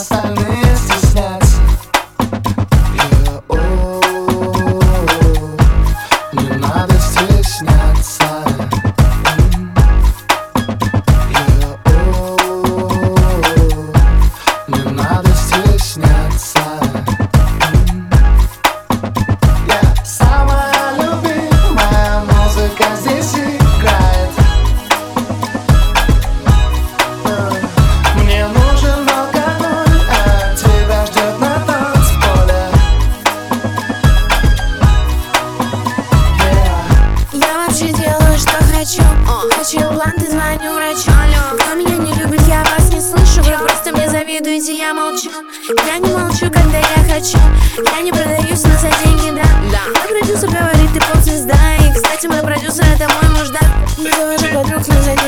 остальные стесняться. Не надо стесняться. Не надо стесняться. Самая любимая музыка здесь играет. Мне нужен алкоголь, а тебя ждет на танцполе. Я вообще делаю, что хочу. Хочу бланты, звоню врачу. Кто меня не любит, я вас не слышу. Вы просто мне завидуете, я молчу. Я не молчу, когда я хочу. Я не продаюсь, но за деньги, да. Мой продюсер говорит, ты поп-звезда. И, кстати, мой продюсер — это мой муж, да. Не завожу подруг, но за